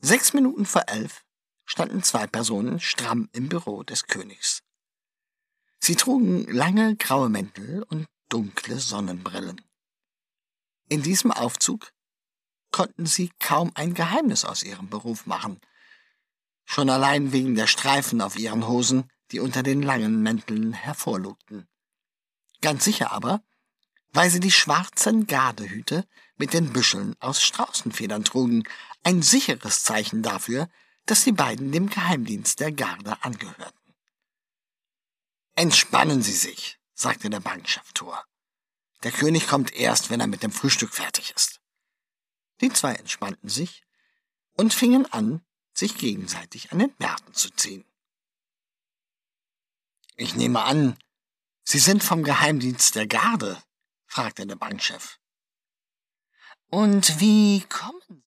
11:06 standen 2 Personen stramm im Büro des Königs. Sie trugen lange graue Mäntel und dunkle Sonnenbrillen. In diesem Aufzug konnten sie kaum ein Geheimnis aus ihrem Beruf machen, schon allein wegen der Streifen auf ihren Hosen, die unter den langen Mänteln hervorlugten. Ganz sicher aber, weil sie die schwarzen Gardehüte mit den Büscheln aus Straußenfedern trugen, ein sicheres Zeichen dafür, dass die beiden dem Geheimdienst der Garde angehörten. »Entspannen Sie sich«, sagte der Bankchef Thor. »Der König kommt erst, wenn er mit dem Frühstück fertig ist.« Die 2 entspannten sich und fingen an, sich gegenseitig an den Bärten zu ziehen. »Ich nehme an, Sie sind vom Geheimdienst der Garde?«, fragte der Bankchef. »Und wie kommen